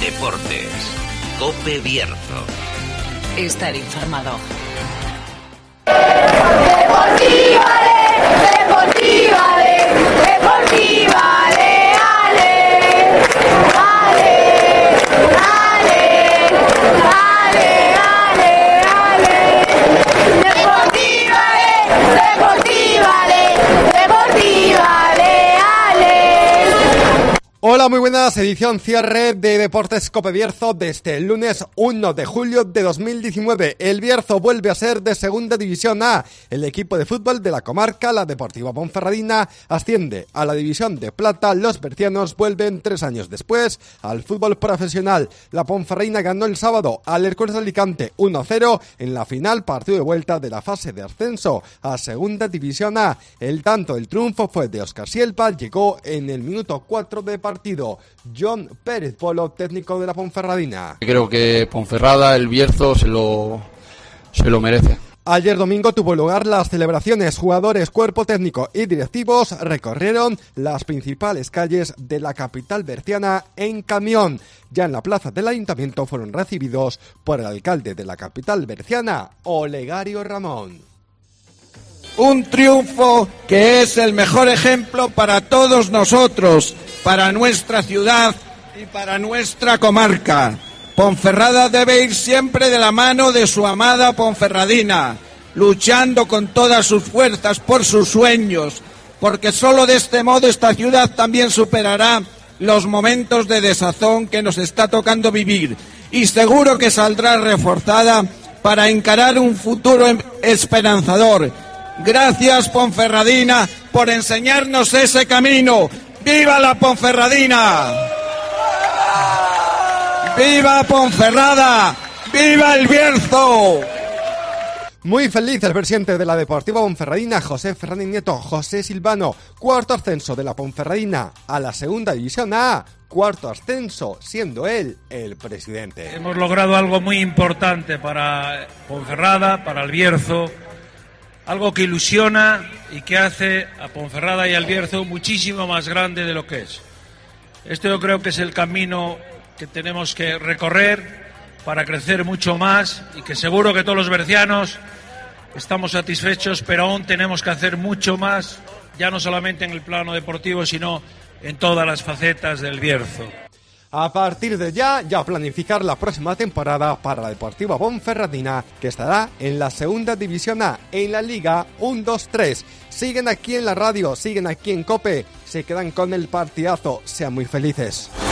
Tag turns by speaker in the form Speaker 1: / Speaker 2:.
Speaker 1: Deportes. COPE Bierzo.
Speaker 2: Estar informado.
Speaker 3: Hola, muy buenas, edición cierre de Deportes COPE Bierzo desde el lunes 1 de julio de 2019. El Bierzo vuelve a ser de Segunda División A. El equipo de fútbol de la comarca, la Deportiva Ponferradina, asciende a la División de Plata. Los bercianos vuelven 3 años después al fútbol profesional. La Ponferradina ganó el sábado al Hércules de Alicante 1-0 en la final, partido de vuelta de la fase de ascenso a Segunda División A. El tanto del triunfo fue de Óscar Sielpa, llegó en el minuto 4 de partido. John Pérez Polo, técnico de la Ponferradina.
Speaker 4: Creo que Ponferrada, el Bierzo, se lo merece.
Speaker 3: Ayer domingo tuvo lugar las celebraciones. Jugadores, cuerpo técnico y directivos recorrieron las principales calles de la capital berciana en camión. Ya en la plaza del ayuntamiento fueron recibidos por el alcalde de la capital berciana, Olegario Ramón.
Speaker 5: Un triunfo que es el mejor ejemplo para todos nosotros, para nuestra ciudad y para nuestra comarca. Ponferrada debe ir siempre de la mano de su amada Ponferradina, luchando con todas sus fuerzas por sus sueños, porque solo de este modo esta ciudad también superará los momentos de desazón que nos está tocando vivir y seguro que saldrá reforzada para encarar un futuro esperanzador. Gracias, Ponferradina, por enseñarnos ese camino. ¡Viva la Ponferradina! ¡Viva Ponferrada! ¡Viva el Bierzo!
Speaker 3: Muy feliz el presidente de la Deportiva Ponferradina, José Fernández Nieto, José Silvano. Cuarto ascenso de la Ponferradina a la Segunda División A. Cuarto ascenso, siendo él el presidente.
Speaker 6: Hemos logrado algo muy importante para Ponferrada, para el Bierzo. Algo que ilusiona y que hace a Ponferrada y al Bierzo muchísimo más grande de lo que es. Este yo creo que es el camino que tenemos que recorrer para crecer mucho más y que seguro que todos los bercianos estamos satisfechos, pero aún tenemos que hacer mucho más, ya no solamente en el plano deportivo, sino en todas las facetas del Bierzo.
Speaker 3: A partir de ya planificar la próxima temporada para la Deportiva Ponferradina, que estará en la Segunda División A, en la Liga 1-2-3. Siguen aquí en la radio, siguen aquí en COPE, se quedan con el partidazo, sean muy felices.